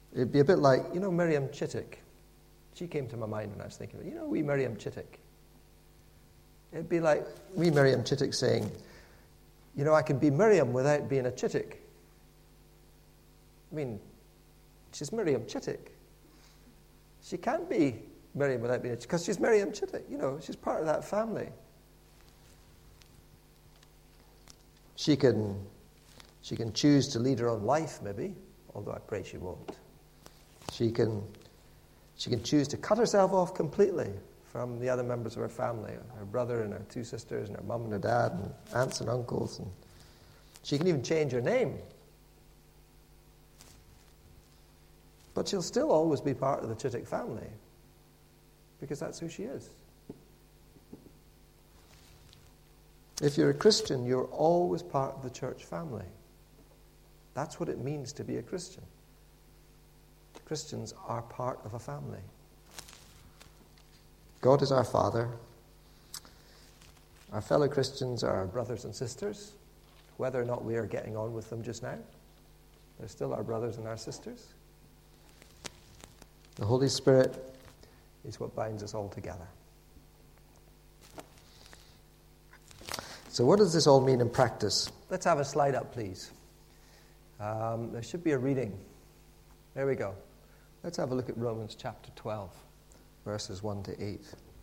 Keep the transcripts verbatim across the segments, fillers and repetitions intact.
It'd be a bit like, you know, Miriam Chittick. She came to my mind when I was thinking of it. You know, wee Miriam Chittick. It'd be like wee Miriam Chittick saying, you know, I can be Miriam without being a Chittick. I mean, she's Miriam Chittick. She can't be Miriam without being a Chittick, because she's Miriam Chittick. You know, she's part of that family. She can, she can choose to lead her own life, maybe, although I pray she won't. She can, she can choose to cut herself off completely from the other members of her family, her brother and her two sisters and her mum and her dad and aunts and uncles. And she can even change her name. But she'll still always be part of the Chittick family, because that's who she is. If you're a Christian, you're always part of the church family. That's what it means to be a Christian. Christians are part of a family. God is our Father. Our fellow Christians are our brothers and sisters, whether or not we are getting on with them just now. They're still our brothers and our sisters. The Holy Spirit is what binds us all together. So what does this all mean in practice? Let's have a slide up, please. Um, there should be a reading. There we go. Let's have a look at Romans chapter twelve, verses one to eight.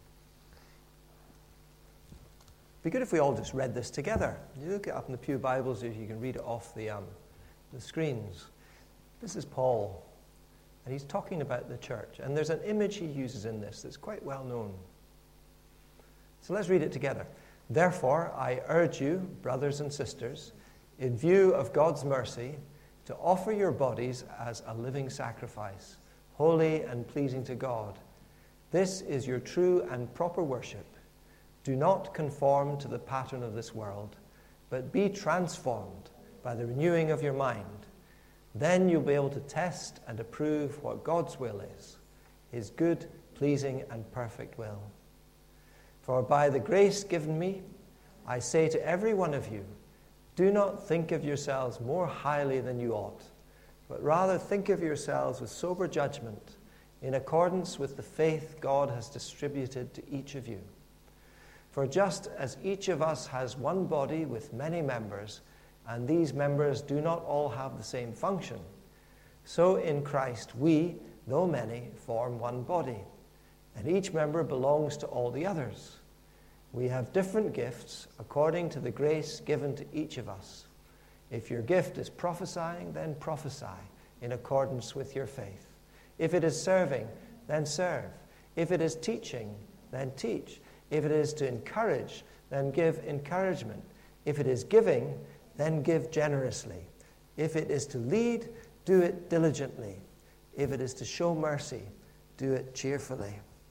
It'd be good if we all just read this together. You look it up in the Pew Bibles, you can read it off the, um, the screens. This is Paul, and he's talking about the church. And there's an image he uses in this that's quite well known. So let's read it together. Therefore, I urge you, brothers and sisters, in view of God's mercy, to offer your bodies as a living sacrifice, holy and pleasing to God. This is your true and proper worship. Do not conform to the pattern of this world, but be transformed by the renewing of your mind. Then you'll be able to test and approve what God's will is, his good, pleasing, and perfect will. For by the grace given me, I say to every one of you, do not think of yourselves more highly than you ought, but rather think of yourselves with sober judgment, in accordance with the faith God has distributed to each of you. For just as each of us has one body with many members, and these members do not all have the same function, so in Christ we, though many, form one body, and each member belongs to all the others. We have different gifts according to the grace given to each of us. If your gift is prophesying, then prophesy in accordance with your faith. If it is serving, then serve. If it is teaching, then teach. If it is to encourage, then give encouragement. If it is giving, then give generously. If it is to lead, do it diligently. If it is to show mercy, do it cheerfully.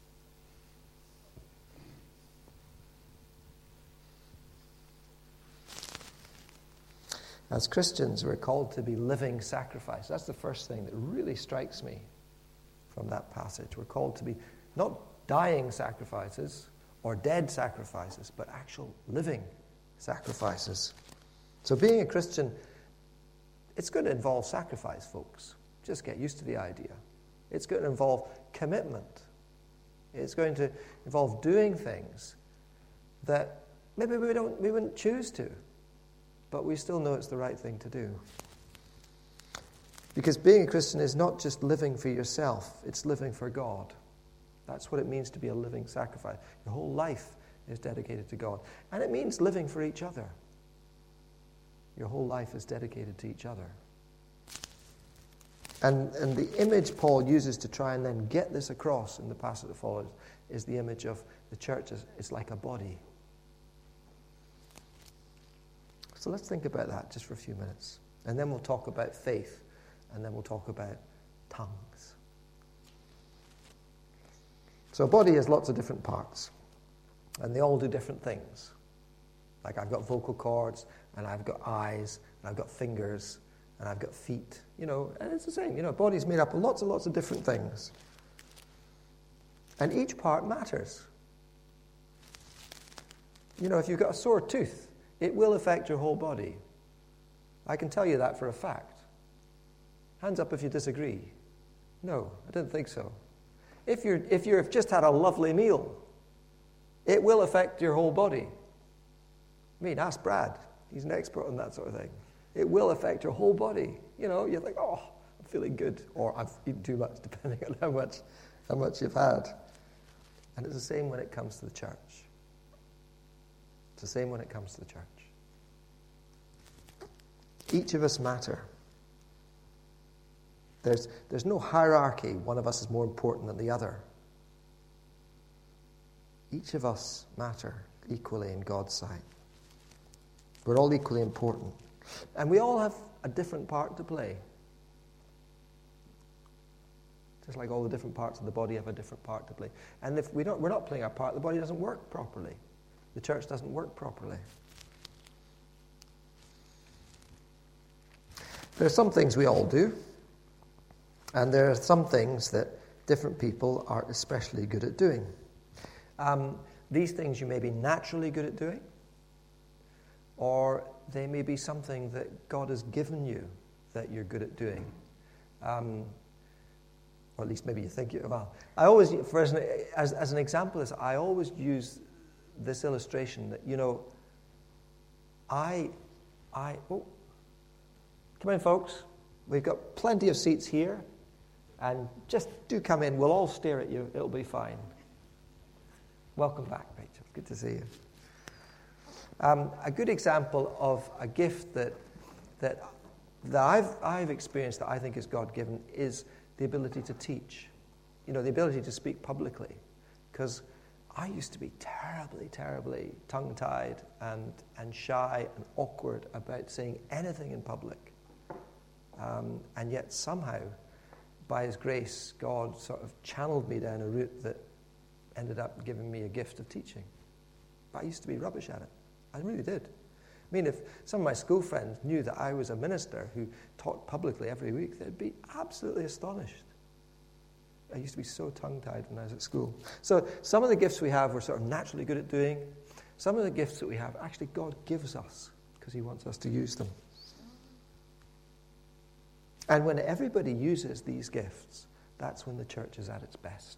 As Christians, we're called to be living sacrifice. That's the first thing that really strikes me from that passage. We're called to be not dying sacrifices or dead sacrifices, but actual living sacrifices. So being a Christian, it's going to involve sacrifice, folks. Just get used to the idea. It's going to involve commitment. It's going to involve doing things that maybe we don't, we wouldn't choose to, but we still know it's the right thing to do. Because being a Christian is not just living for yourself, it's living for God. That's what it means to be a living sacrifice. Your whole life is dedicated to God. And it means living for each other. Your whole life is dedicated to each other. And, and the image Paul uses to try and then get this across in the passage that follows is the image of the church as it's like a body. So let's think about that just for a few minutes. And then we'll talk about faith. And then we'll talk about tongues. So a body has lots of different parts. And they all do different things. Like I've got vocal cords, and I've got eyes, and I've got fingers, and I've got feet. You know, and it's the same. You know, a body's made up of lots and lots of different things. And each part matters. You know, if you've got a sore tooth, it will affect your whole body. I can tell you that for a fact. Hands up if you disagree. No, I don't think so. If you're, if you've just had a lovely meal, it will affect your whole body. I mean, ask Brad. He's an expert on that sort of thing. It will affect your whole body. You know, you're like, oh, I'm feeling good, or I've eaten too much, depending on how much, how much you've had. And it's the same when it comes to the church. It's the same when it comes to the church. Each of us matter. There's, there's no hierarchy. One of us is more important than the other. Each of us matter equally in God's sight. We're all equally important. And we all have a different part to play. Just like all the different parts of the body have a different part to play. And if we don't, we're not playing our part, the body doesn't work properly. The church doesn't work properly. There are some things we all do. And there are some things that different people are especially good at doing. Um, these things you may be naturally good at doing, or they may be something that God has given you that you're good at doing. Um, or at least maybe you think you well. I always, for as an, as, as an example, is I always use this illustration that, you know, I, I, oh, come in, folks. We've got plenty of seats here. And just do come in. We'll all stare at you. It'll be fine. Welcome back, Rachel. Good to see you. Um, a good example of a gift that that that I've I've experienced that I think is God-given is the ability to teach. You know, the ability to speak publicly. Because I used to be terribly, terribly tongue-tied and and shy and awkward about saying anything in public. Um, and yet somehow, by His grace, God sort of channeled me down a route that ended up giving me a gift of teaching. But I used to be rubbish at it. I really did. I mean, if some of my school friends knew that I was a minister who taught publicly every week, they'd be absolutely astonished. I used to be so tongue-tied when I was at school. So some of the gifts we have we're sort of naturally good at doing. Some of the gifts that we have, actually God gives us because He wants us to use them. And when everybody uses these gifts, that's when the church is at its best.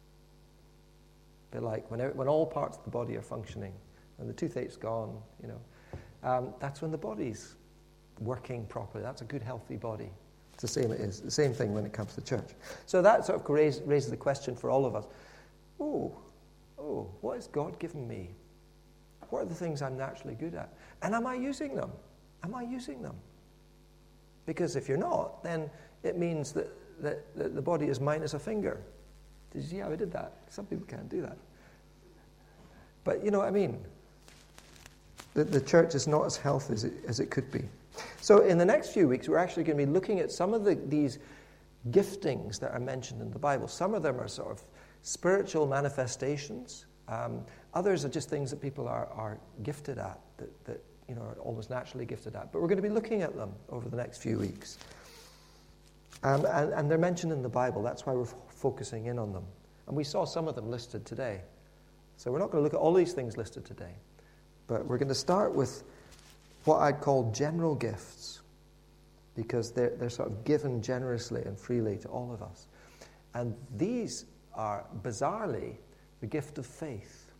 A bit like when, when all parts of the body are functioning, when the toothache's gone, you know, um, that's when the body's working properly. That's a good, healthy body. It's the same it is. The same thing when it comes to church. So that sort of raise, raises the question for all of us. Oh, oh, what has God given me? What are the things I'm naturally good at? And am I using them? Am I using them? Because if you're not, then it means that, that, that the body is minus a finger. Did you see how I did that? Some people can't do that. But you know what I mean? The, the church is not as healthy as it, as it could be. So in the next few weeks, we're actually going to be looking at some of the, these giftings that are mentioned in the Bible. Some of them are sort of spiritual manifestations. Um, others are just things that people are, are gifted at, that, that you know, are almost naturally gifted at. But we're going to be looking at them over the next few weeks. Um, and, and they're mentioned in the Bible. That's why we're f- focusing in on them. And we saw some of them listed today. So we're not going to look at all these things listed today. But we're going to start with what I'd call general gifts, because they're, they're sort of given generously and freely to all of us. And these are, bizarrely, the gift of faith.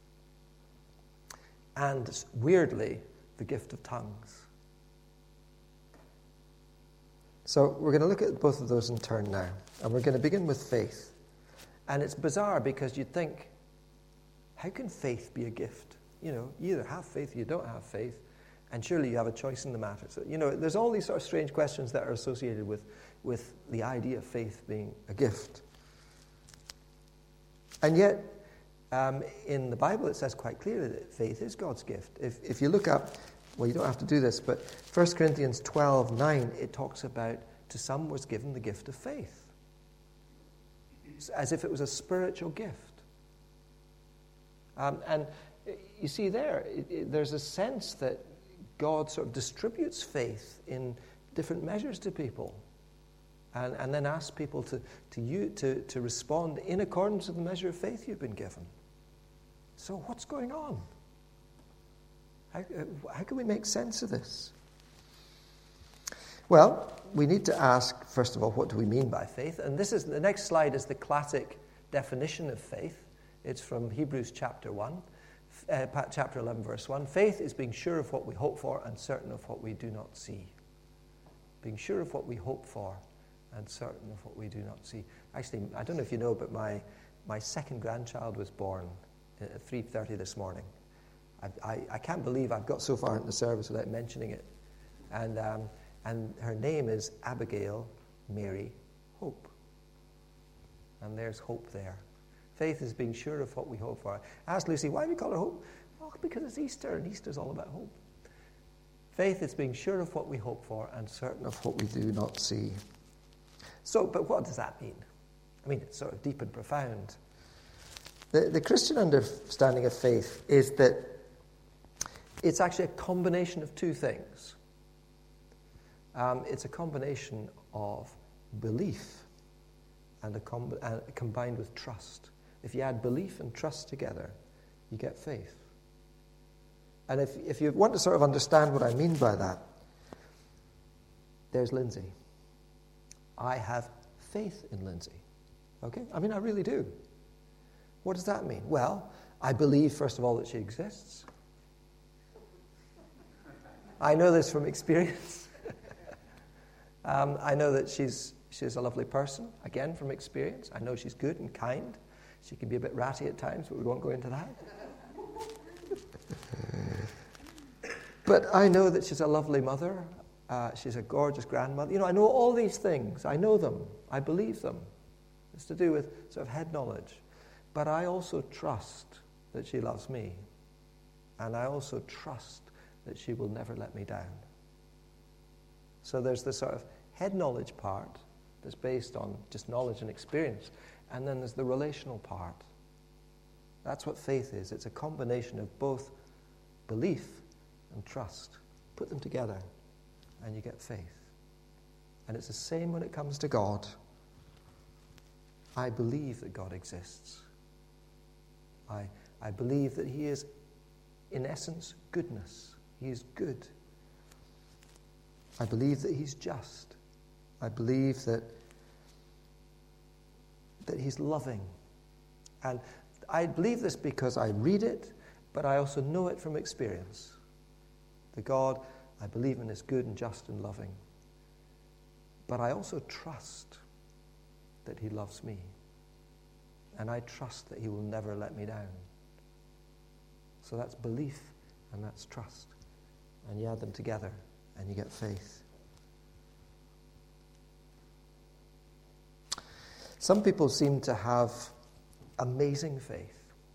And, weirdly, the gift of tongues. So we're going to look at both of those in turn now. And we're going to begin with faith. And it's bizarre because you'd think, how can faith be a gift? You know, you either have faith or you don't have faith. And surely you have a choice in the matter. So, you know, there's all these sort of strange questions that are associated with, with the idea of faith being a gift. And yet, um, in the Bible it says quite clearly that faith is God's gift. If, if you look up, well, you don't have to do this, but First Corinthians twelve nine, it talks about, to some was given the gift of faith. As if it was a spiritual gift. Um, and you see there, it, it, there's a sense that God sort of distributes faith in different measures to people, and, and then asks people to to, you, to to respond in accordance with the measure of faith you've been given. So what's going on? How, how can we make sense of this? Well, we need to ask, first of all, what do we mean by faith? And this is the next slide is the classic definition of faith. It's from Hebrews chapter one, uh, chapter eleven, verse one. Faith is being sure of what we hope for and certain of what we do not see. Being sure of what we hope for and certain of what we do not see. Actually, I don't know if you know, but my, my second grandchild was born at three thirty this morning. I, I, I can't believe I've got so far into the service without mentioning it. And, um, and her name is Abigail Mary Hope. And there's hope there. Faith is being sure of what we hope for. I asked Lucy, why do you call her Hope? Oh, because it's Easter, and Easter's all about hope. Faith is being sure of what we hope for and certain of what we do not see. So, but what does that mean? I mean, it's sort of deep and profound. The, the Christian understanding of faith is that it's actually a combination of two things. Um, it's a combination of belief and a com- uh, combined with trust. If you add belief and trust together, you get faith. And if, if you want to sort of understand what I mean by that, there's Lindsay. I have faith in Lindsay. Okay? I mean, I really do. What does that mean? Well, I believe, first of all, that she exists. I know this from experience. um, I know that she's she's a lovely person, again, from experience. I know she's good and kind. She can be a bit ratty at times, but we won't go into that. But I know that she's a lovely mother. Uh, she's a gorgeous grandmother. You know, I know all these things. I know them. I believe them. It's to do with sort of head knowledge. But I also trust that she loves me. And I also trust that she will never let me down. So there's this sort of head knowledge part that's based on just knowledge and experience. And then there's the relational part. That's what faith is. It's a combination of both belief and trust. Put them together and you get faith. And it's the same when it comes to God. I believe that God exists. I, I believe that he is, in essence, goodness. He is good. I believe that he's just. I believe that, that he's loving. And I believe this because I read it, but I also know it from experience. The God I believe in is good and just and loving. But I also trust that he loves me. And I trust that he will never let me down. So that's belief and that's trust. And you add them together and you get faith. Some people seem to have amazing faith.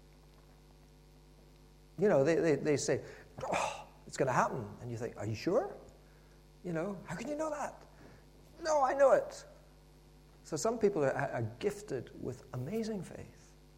You know, they, they, they say, oh, it's going to happen. And you think, are you sure? You know, how can you know that? No, I know it. So some people are, are gifted with amazing faith.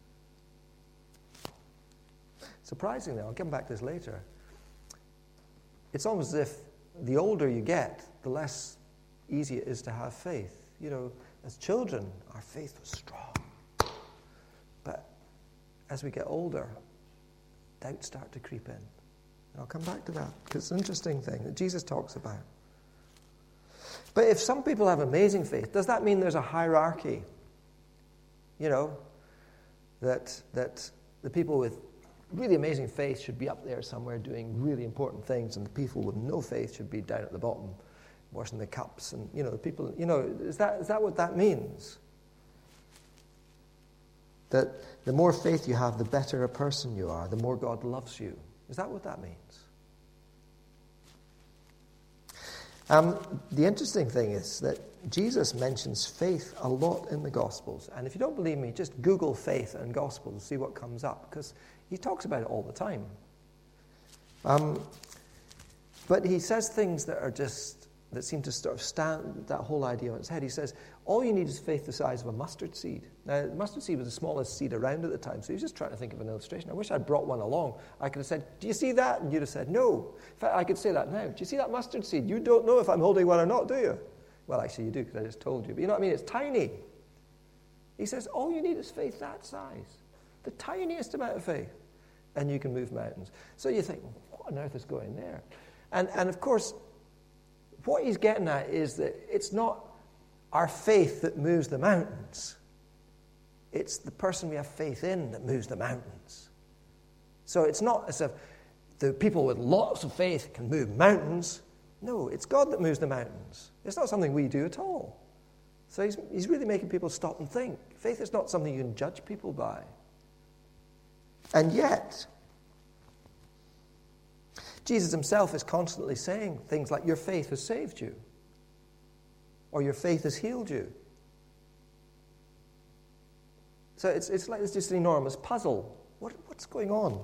Surprisingly, I'll come back to this later, it's almost as if the older you get, the less easy it is to have faith. You know, as children, our faith was strong. But as we get older, doubts start to creep in. And I'll come back to that, because it's an interesting thing that Jesus talks about. But if some people have amazing faith, does that mean there's a hierarchy? You know, that that the people with really amazing faith should be up there somewhere doing really important things, and the people with no faith should be down at the bottom, washing the cups, and you know, the people. You know, is that is that what that means? That the more faith you have, the better a person you are, the more God loves you. Is that what that means? Um, the interesting thing is that Jesus mentions faith a lot in the Gospels. And if you don't believe me, just Google faith and Gospels and see what comes up, because he talks about it all the time. Um, but he says things that are just, that seem to sort of stand that whole idea on its head. He says, all you need is faith the size of a mustard seed. Now, the mustard seed was the smallest seed around at the time, so he was just trying to think of an illustration. I wish I'd brought one along. I could have said, do you see that? And you'd have said, no. In fact, I could say that now. Do you see that mustard seed? You don't know if I'm holding one or not, do you? Well, actually, you do, because I just told you. But you know what I mean? It's tiny. He says, all you need is faith that size. The tiniest amount of faith. And you can move mountains. So you think, well, what on earth is going there? And, and of course, what he's getting at is that it's not our faith that moves the mountains. It's the person we have faith in that moves the mountains. So it's not as if the people with lots of faith can move mountains. No, it's God that moves the mountains. It's not something we do at all. So he's, he's really making people stop and think. Faith is not something you can judge people by. And yet, Jesus himself is constantly saying things like, your faith has saved you. Or your faith has healed you. So it's, it's like it's just an enormous puzzle. What, what's going on?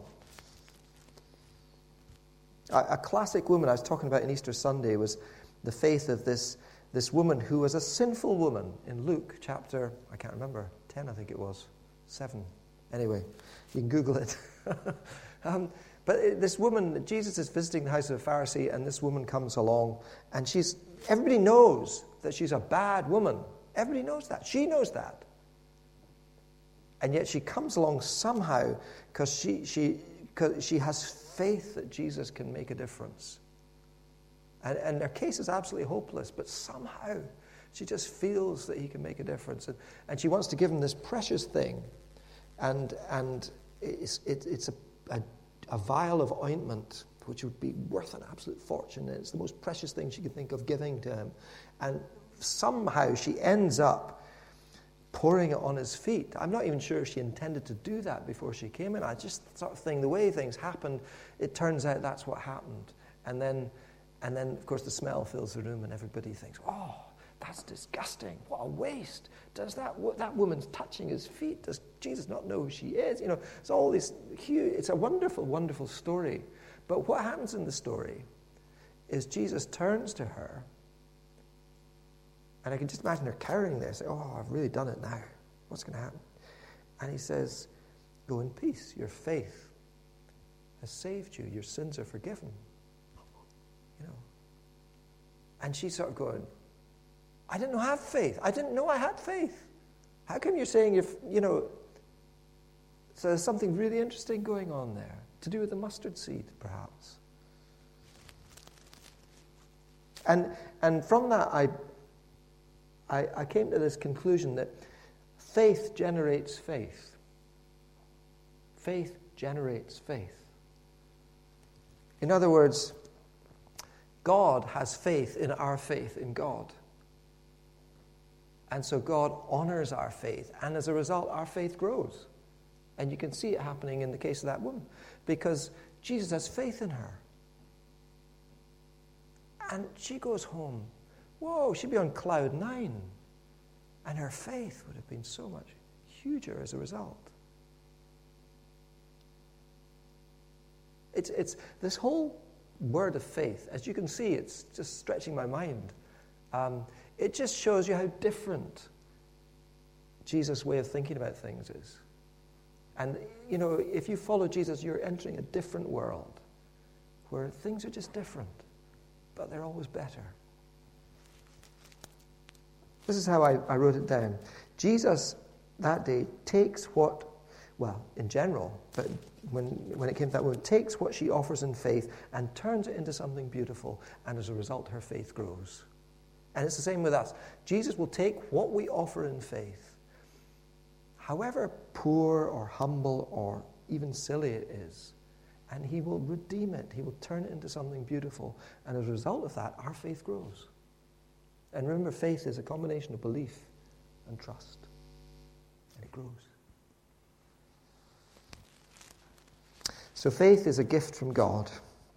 A, a classic woman I was talking about in Easter Sunday was the faith of this, this woman who was a sinful woman in Luke chapter, I can't remember, ten I think it was, seven. Anyway, you can Google it. um, but it, this woman, Jesus is visiting the house of a Pharisee, and this woman comes along, and she's, everybody knows that she's a bad woman. Everybody knows that. She knows that. And yet she comes along somehow because she, she, cause she has faith that Jesus can make a difference. And, and their case is absolutely hopeless, but somehow she just feels that he can make a difference. And, and she wants to give him this precious thing. And, and it's, it, it's a, a, a vial of ointment, which would be worth an absolute fortune. And it's the most precious thing she could think of giving to him. And somehow she ends up pouring it on his feet. I'm not even sure if she intended to do that before she came in. I just sort of think the way things happened, it turns out that's what happened. And then, and then of course, the smell fills the room and everybody thinks, oh, that's disgusting. What a waste. Does that, that woman's touching his feet? Does Jesus not know who she is? You know, it's all this huge, it's a wonderful, wonderful story. But what happens in the story is Jesus turns to her. And I can just imagine her carrying this. Oh, I've really done it now. What's going to happen? And he says, go in peace. Your faith has saved you. Your sins are forgiven. You know. And she's sort of going, I didn't know I had faith. I didn't know I had faith. How come you're saying you're, you know. So there's something really interesting going on there. To do with the mustard seed, perhaps. And and from that, I. I, I came to this conclusion that faith generates faith. Faith generates faith. In other words, God has faith in our faith in God. And so God honors our faith, and as a result, our faith grows. And you can see it happening in the case of that woman, because Jesus has faith in her. And she goes home. Whoa, she'd be on cloud nine. And her faith would have been so much huger as a result. It's, it's this whole word of faith, as you can see, it's just stretching my mind. Um, it just shows you how different Jesus' way of thinking about things is. And, you know, if you follow Jesus, you're entering a different world where things are just different, but they're always better. This is how I, I wrote it down. Jesus, that day, takes what, well, in general, but when, when it came to that woman, takes what she offers in faith and turns it into something beautiful, and as a result, her faith grows. And it's the same with us. Jesus will take what we offer in faith, however poor or humble or even silly it is, and he will redeem it. He will turn it into something beautiful. And as a result of that, our faith grows. And remember, faith is a combination of belief and trust. And it grows. So faith is a gift from God.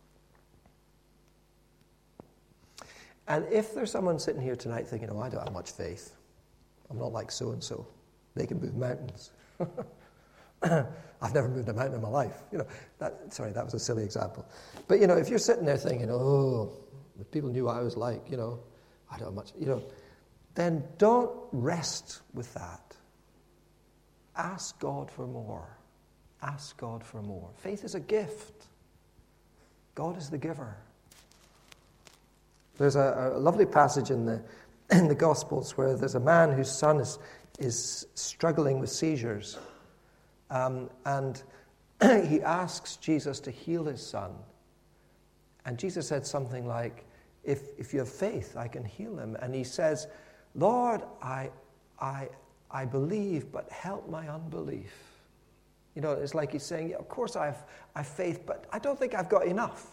And if there's someone sitting here tonight thinking, oh, I don't have much faith. I'm not like so-and-so. They can move mountains. I've never moved a mountain in my life. You know, that, sorry, that was a silly example. But, you know, if you're sitting there thinking, oh, if people knew what I was like, you know, I don't have much, you know, then don't rest with that. Ask God for more. Ask God for more. Faith is a gift. God is the giver. There's a, a lovely passage in the in the Gospels where there's a man whose son is is struggling with seizures, um, and he asks Jesus to heal his son. And Jesus said something like, if, if you have faith, I can heal him. And he says, Lord, I, I, I believe, but help my unbelief. You know, it's like he's saying, yeah, of course I have, I have faith, but I don't think I've got enough.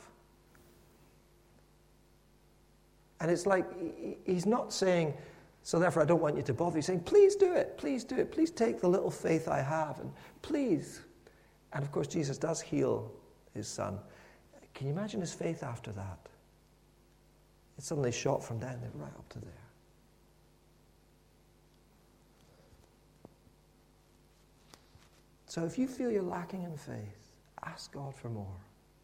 And it's like, he's not saying, so therefore I don't want you to bother. He's saying, please do it, please do it. Please take the little faith I have, and please. And of course, Jesus does heal his son. Can you imagine his faith after that? It suddenly shot from down there right up to there. So if you feel you're lacking in faith, ask God for more.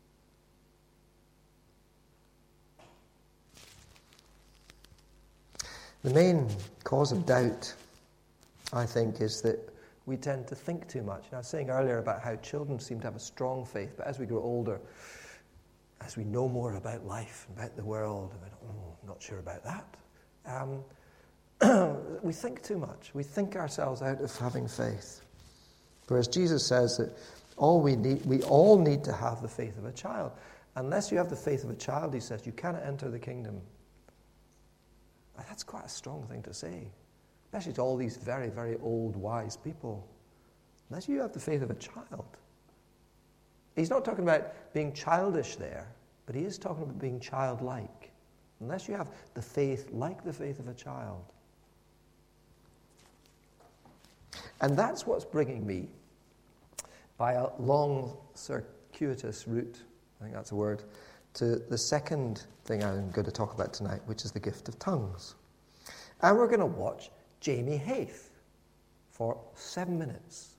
The main cause of doubt, I think, is that we tend to think too much. And I was saying earlier about how children seem to have a strong faith, but as we grow older, as we know more about life, about the world, about, oh, I'm not sure about that, um, we think too much. We think ourselves out of having faith. Whereas Jesus says that all we need, we all need to have the faith of a child. Unless you have the faith of a child, he says, you cannot enter the kingdom. That's quite a strong thing to say, especially to all these very, very old, wise people. Unless you have the faith of a child. He's not talking about being childish there, but he is talking about being childlike. Unless you have the faith like the faith of a child. And that's what's bringing me, by a long, circuitous route, I think that's a word, to the second thing I'm going to talk about tonight, which is the gift of tongues. And we're going to watch Jamie Haith for seven minutes.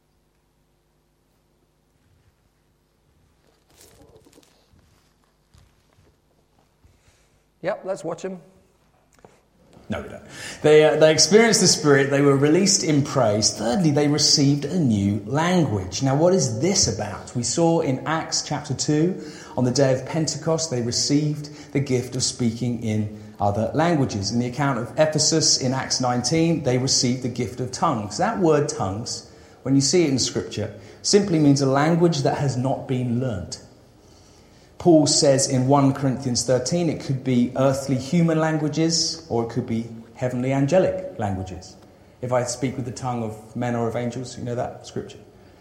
Yep, let's watch him. No, we don't. They, uh, they experienced the Spirit, they were released in praise. Thirdly, they received a new language. Now, what is this about? We saw in Acts chapter two, on the day of Pentecost, they received the gift of speaking in other languages. In the account of Ephesus in Acts nineteen, they received the gift of tongues. That word tongues, when you see it in Scripture, simply means a language that has not been learnt. Paul says in First Corinthians thirteen, it could be earthly human languages, or it could be heavenly angelic languages. If I speak with the tongue of men or of angels, you know that scripture.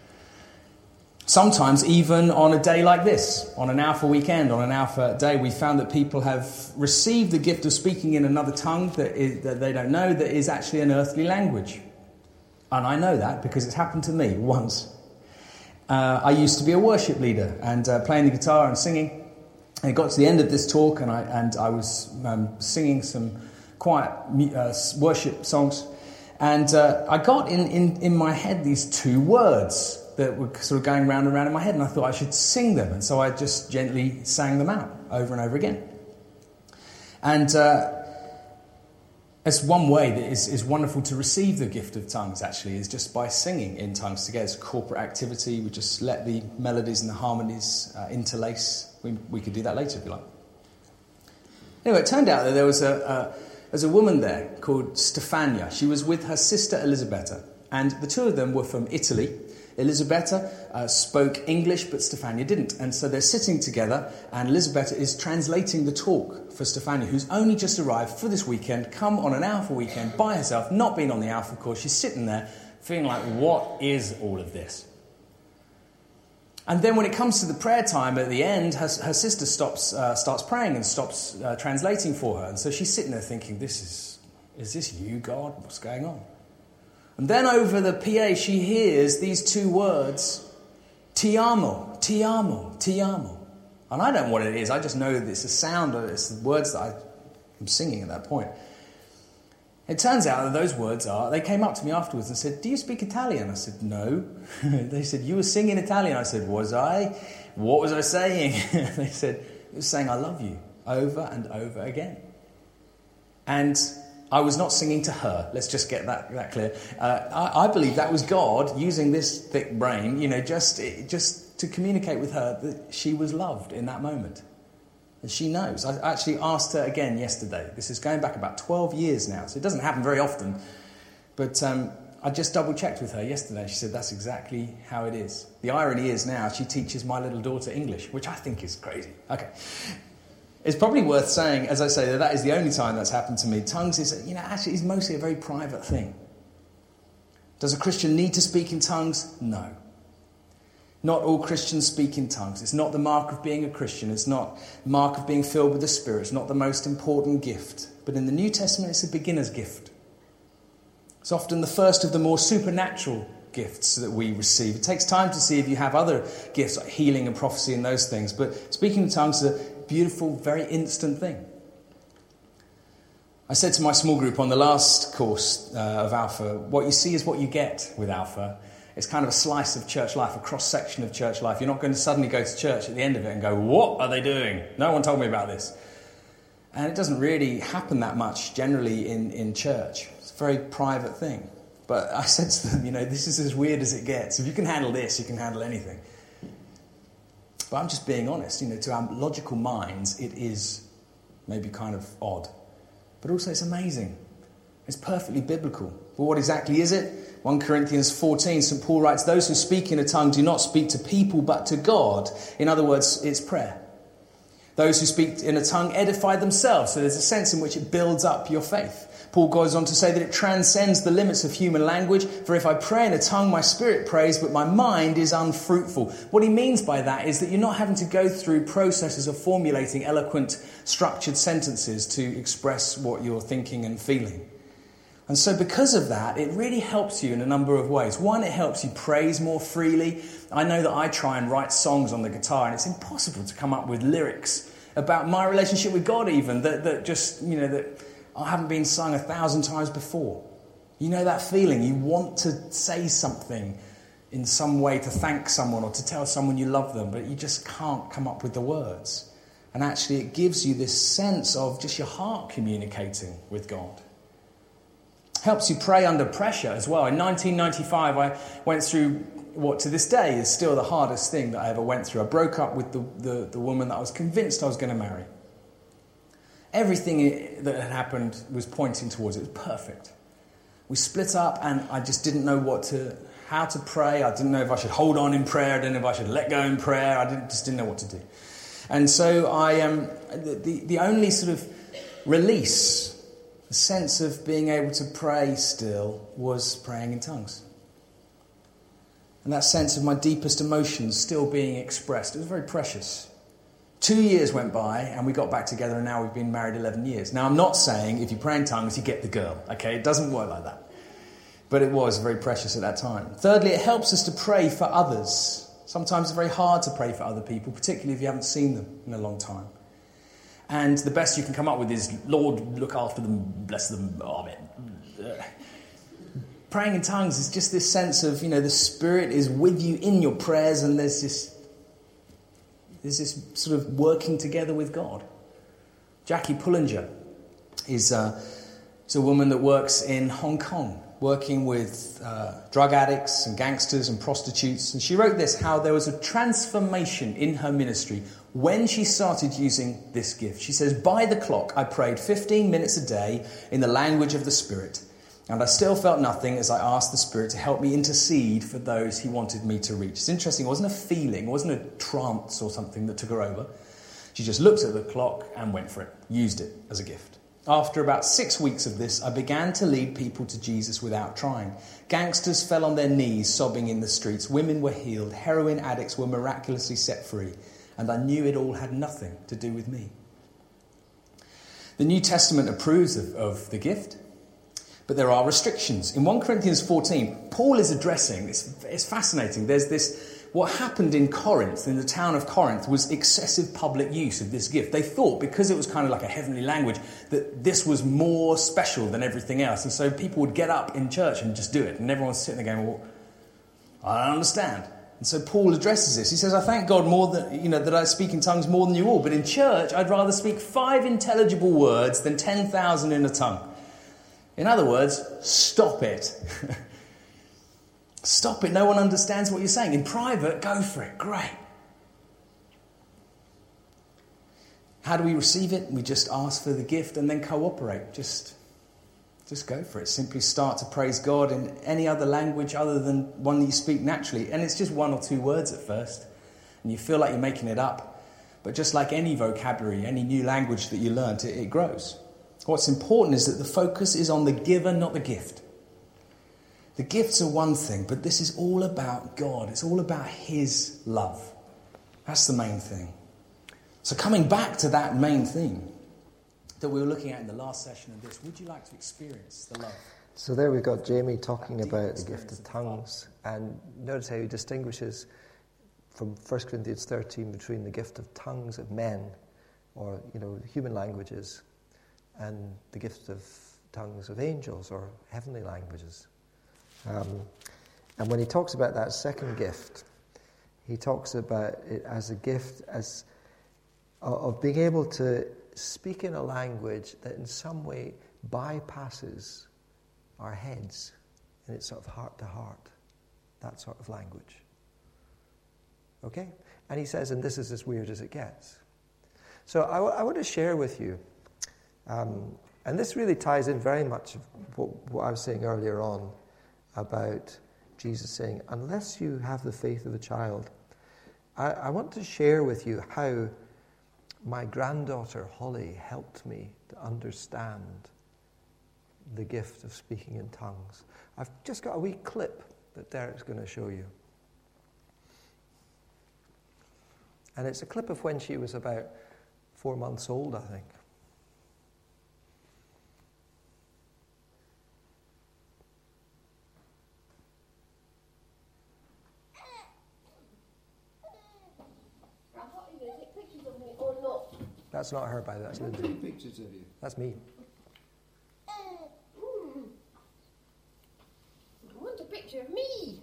Sometimes even on a day like this, on an Alpha weekend, on an Alpha day, we found that people have received the gift of speaking in another tongue that, is, that they don't know, that is actually an earthly language. And I know that because it's happened to me once. Uh, I used to be a worship leader and uh, playing the guitar and singing. And it got to the end of this talk and I and I was um, singing some quiet uh, worship songs. And uh, I got in, in, in my head these two words that were sort of going round and round in my head, and I thought I should sing them. And so I just gently sang them out over and over again. And uh, it's one way that is, is wonderful to receive the gift of tongues, actually, is just by singing in tongues together. It's a corporate activity. We just let the melodies and the harmonies uh, interlace. We, we could do that later if you like. Anyway, it turned out that there was a, a, there's a woman there called Stefania. She was with her sister Elisabetta, and the two of them were from Italy. Elisabetta uh, spoke English, but Stefania didn't. And so they're sitting together, and Elisabetta is translating the talk for Stefania, who's only just arrived for this weekend, come on an Alpha weekend by herself, not been on the Alpha course. She's sitting there feeling like, what is all of this? And then when it comes to the prayer time at the end, her, her sister stops, uh, starts praying and stops uh, translating for her. And so she's sitting there thinking, this is, is this you, God? What's going on? And then over the P A, she hears these two words, ti amo, ti amo, ti amo. And I don't know what it is. I just know that it's a sound, or it's the words that I am singing at that point. It turns out that those words are, they came up to me afterwards and said, do you speak Italian? I said, no. They said, you were singing Italian. I said, was I? What was I saying? They said, you were saying I love you over and over again. And I was not singing to her. Let's just get that, that clear. Uh, I, I believe that was God using this thick brain, you know, just just to communicate with her that she was loved in that moment. And she knows. I actually asked her again yesterday. This is going back about twelve years now, so it doesn't happen very often. But um, I just double-checked with her yesterday. She said that's exactly how it is. The irony is now she teaches my little daughter English, which I think is crazy. Okay. It's probably worth saying, as I say, that that is the only time that's happened to me. Tongues is, you know, actually is mostly a very private thing. Does a Christian need to speak in tongues? No. Not all Christians speak in tongues. It's not the mark of being a Christian. It's not the mark of being filled with the Spirit. It's not the most important gift. But in the New Testament, it's a beginner's gift. It's often the first of the more supernatural gifts that we receive. It takes time to see if you have other gifts like healing and prophecy and those things. But speaking in tongues is a beautiful, very instant thing. I said to my small group on the last course uh, of Alpha, what you see is what you get with Alpha. It's kind of a slice of church life, a cross-section of church life. You're not going to suddenly go to church at the end of it and go, what are they doing? No one told me about this. And it doesn't really happen that much generally in, in church. It's a very private thing. But I said to them, you know, this is as weird as it gets. If you can handle this, you can handle anything. But I'm just being honest. You know, to our logical minds, it is maybe kind of odd. But also it's amazing. It's perfectly biblical. But what exactly is it? First Corinthians fourteen, Saint Paul writes, those who speak in a tongue do not speak to people but to God. In other words, it's prayer. Those who speak in a tongue edify themselves. So there's a sense in which it builds up your faith. Paul goes on to say that it transcends the limits of human language. For if I pray in a tongue, my spirit prays, but my mind is unfruitful. What he means by that is that you're not having to go through processes of formulating eloquent, structured sentences to express what you're thinking and feeling. And so because of that, it really helps you in a number of ways. One, it helps you praise more freely. I know that I try and write songs on the guitar, and it's impossible to come up with lyrics about my relationship with God even, that, that just, you know, that I haven't been sung a thousand times before. You know that feeling. You want to say something in some way to thank someone or to tell someone you love them, but you just can't come up with the words. And actually it gives you this sense of just your heart communicating with God. Helps you pray under pressure as well. In nineteen ninety-five, I went through what to this day is still the hardest thing that I ever went through. I broke up with the, the, the woman that I was convinced I was going to marry. Everything that had happened was pointing towards it. It was perfect. We split up and I just didn't know what to, how to pray. I didn't know if I should hold on in prayer. I didn't know if I should let go in prayer. I didn't, just didn't know what to do. And so I, um, the, the, the only sort of release, the sense of being able to pray still, was praying in tongues. And that sense of my deepest emotions still being expressed. It was very precious. Two years went by and we got back together and now we've been married eleven years. Now I'm not saying if you pray in tongues you get the girl, okay? It doesn't work like that. But it was very precious at that time. Thirdly, it helps us to pray for others. Sometimes it's very hard to pray for other people, particularly if you haven't seen them in a long time. And the best you can come up with is, Lord, look after them, bless them, amen. Praying in tongues is just this sense of, you know, the Spirit is with you in your prayers and there's this There's this sort of working together with God. Jackie Pullinger is, uh, is a woman that works in Hong Kong, working with uh, drug addicts and gangsters and prostitutes. And she wrote this, how there was a transformation in her ministry when she started using this gift. She says, by the clock, I prayed fifteen minutes a day in the language of the Spirit. And I still felt nothing as I asked the Spirit to help me intercede for those he wanted me to reach. It's interesting, it wasn't a feeling, it wasn't a trance or something that took her over. She just looked at the clock and went for it, used it as a gift. After about six weeks of this, I began to lead people to Jesus without trying. Gangsters fell on their knees, sobbing in the streets. Women were healed. Heroin addicts were miraculously set free. And I knew it all had nothing to do with me. The New Testament approves of, of the gift. But there are restrictions. In First Corinthians fourteen, Paul is addressing, it's, it's fascinating, there's this, what happened in Corinth, in the town of Corinth, was excessive public use of this gift. They thought, because it was kind of like a heavenly language, that this was more special than everything else. And so people would get up in church and just do it. And everyone's sitting there going, well, I don't understand. And so Paul addresses this. He says, I thank God more than, you know, that I speak in tongues more than you all. But in church, I'd rather speak five intelligible words than ten thousand in a tongue. In other words, stop it. Stop it. No one understands what you're saying. In private, go for it. Great. How do we receive it? We just ask for the gift and then cooperate. Just, just go for it. Simply start to praise God in any other language other than one that you speak naturally. And it's just one or two words at first. And you feel like you're making it up. But just like any vocabulary, any new language that you learn, it, it grows. What's important is that the focus is on the giver, not the gift. The gifts are one thing, but this is all about God. It's all about his love. That's the main thing. So coming back to that main theme that we were looking at in the last session of this, would you like to experience the love? So there we've got Jamie talking about the gift of tongues. And notice how he distinguishes from First Corinthians thirteen between the gift of tongues of men, or, you know, human languages, and the gift of tongues of angels, or heavenly languages. Um, and when he talks about that second gift, he talks about it as a gift as of being able to speak in a language that in some way bypasses our heads, and it's sort of heart to heart, that sort of language. Okay? And he says, and this is as weird as it gets. So I, w- I want to share with you, um, and this really ties in very much of what, what I was saying earlier on about Jesus saying, unless you have the faith of a child. I, I want to share with you how my granddaughter Holly helped me to understand the gift of speaking in tongues. I've just got a wee clip that Derek's going to show you. And it's a clip of when she was about four months old, I think. That's not her, by the way. That's Lindsay. Taking pictures of you. That's me. I want a picture of me.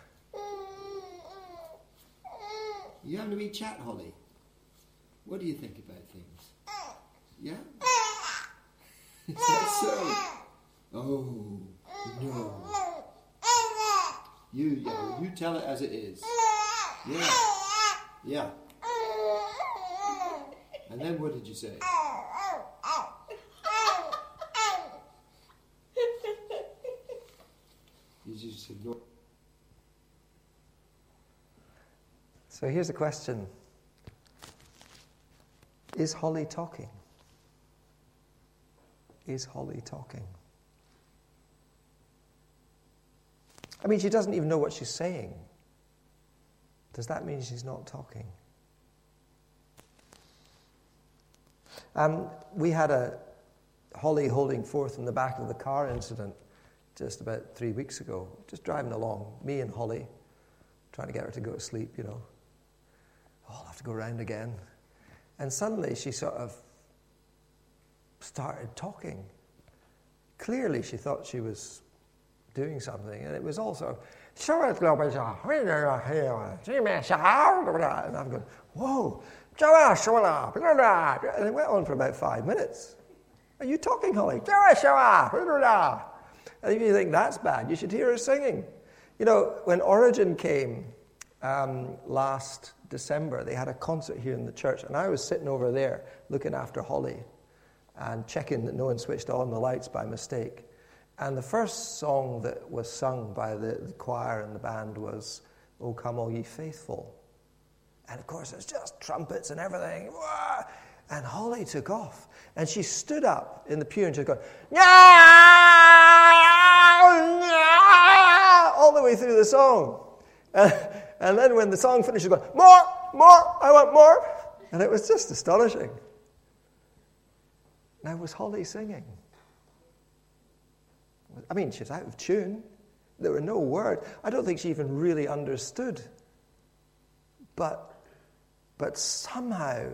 You having a wee chat, Holly? What do you think about things? Yeah? Is that so? Oh, no. You, yeah, you tell it as it is. Yeah. Yeah. And then what did you say? You just ignore. So here's a question. Is Holly talking? Is Holly talking? I mean, she doesn't even know what she's saying. Does that mean she's not talking? Um, we had a Holly holding forth in the back of the car incident just about three weeks ago, just driving along, me and Holly, trying to get her to go to sleep, you know. Oh, I'll have to go around again. And suddenly she sort of started talking. Clearly she thought she was doing something, and it was also, and I'm going, whoa, and it went on for about five minutes. Are you talking, Holly? And if you think that's bad, you should hear her singing. You know, when Origin came um, last December, they had a concert here in the church, and I was sitting over there looking after Holly and checking that no one switched on the lights by mistake. And the first song that was sung by the, the choir and the band was, "O Come All Ye Faithful." And of course, it's just trumpets and everything. And Holly took off. And she stood up in the pew and she was going, all the way through the song. And, and then when the song finished, she was going, more, more, I want more. And it was just astonishing. Now, was Holly singing? I mean, she was out of tune. There were no words. I don't think she even really understood. But But somehow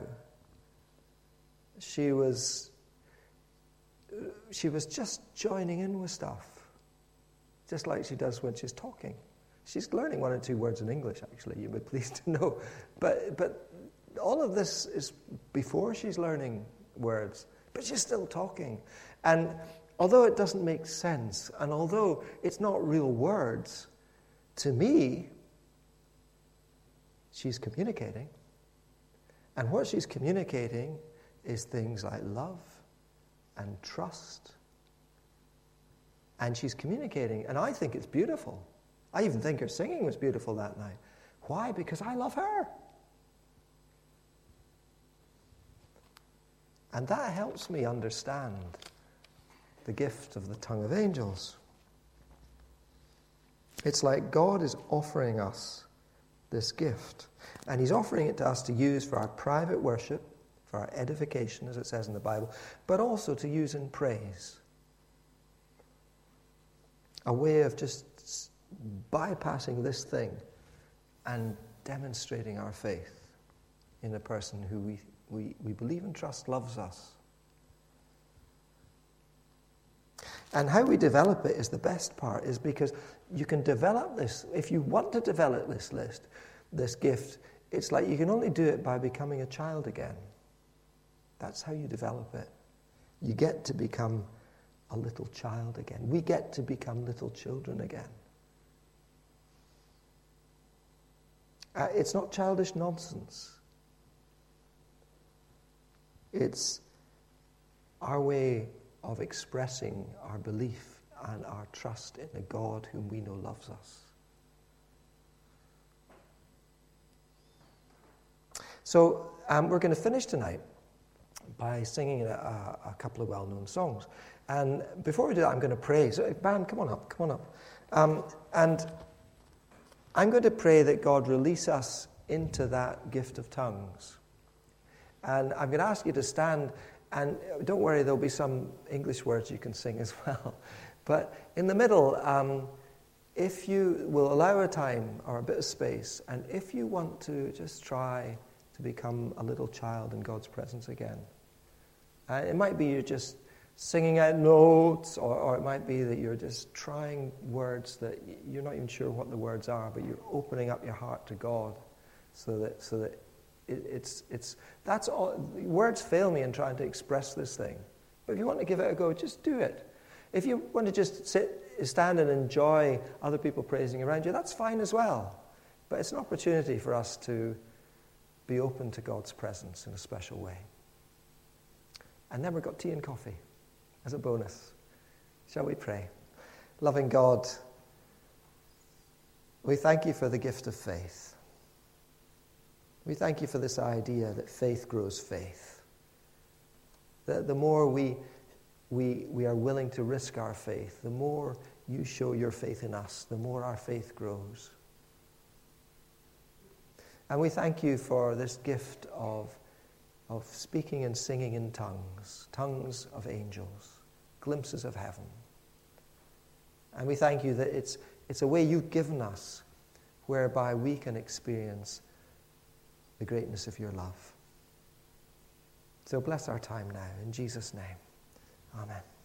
she was she was just joining in with stuff, just like she does when she's talking. She's learning one or two words in English, actually, you'll be pleased to know. But but all of this is before she's learning words, but she's still talking. And although it doesn't make sense, and although it's not real words, to me, she's communicating. And what she's communicating is things like love and trust. And she's communicating, and I think it's beautiful. I even think her singing was beautiful that night. Why? Because I love her. And that helps me understand the gift of the tongue of angels. It's like God is offering us this gift. And he's offering it to us to use for our private worship, for our edification, as it says in the Bible, but also to use in praise. A way of just bypassing this thing and demonstrating our faith in a person who we, we, we believe and trust loves us. And how we develop it is the best part, is because you can develop this. If you want to develop this list, this gift, it's like you can only do it by becoming a child again. That's how you develop it. You get to become a little child again. We get to become little children again. Uh, it's not childish nonsense. It's our way of expressing our belief and our trust in a God whom we know loves us. So um, we're going to finish tonight by singing a, a, a couple of well-known songs. And before we do that, I'm going to pray. So, band, come on up, come on up. Um, and I'm going to pray that God release us into that gift of tongues. And I'm going to ask you to stand, and don't worry, there'll be some English words you can sing as well. But in the middle, um, if you will allow a time or a bit of space, and if you want to just try to become a little child in God's presence again. Uh, it might be you're just singing out notes, or, or it might be that you're just trying words that you're not even sure what the words are, but you're opening up your heart to God, so that so that it, it's it's that's all. Words fail me in trying to express this thing, but if you want to give it a go, just do it. If you want to just sit, stand, and enjoy other people praising around you, that's fine as well. But it's an opportunity for us to be open to God's presence in a special way. And then we've got tea and coffee as a bonus. Shall we pray? Loving God, we thank you for the gift of faith. We thank you for this idea that faith grows faith. That the more we, we, we are willing to risk our faith, the more you show your faith in us, the more our faith grows. And we thank you for this gift of, of speaking and singing in tongues, tongues of angels, glimpses of heaven. And we thank you that it's, it's a way you've given us whereby we can experience the greatness of your love. So bless our time now, in Jesus' name. Amen.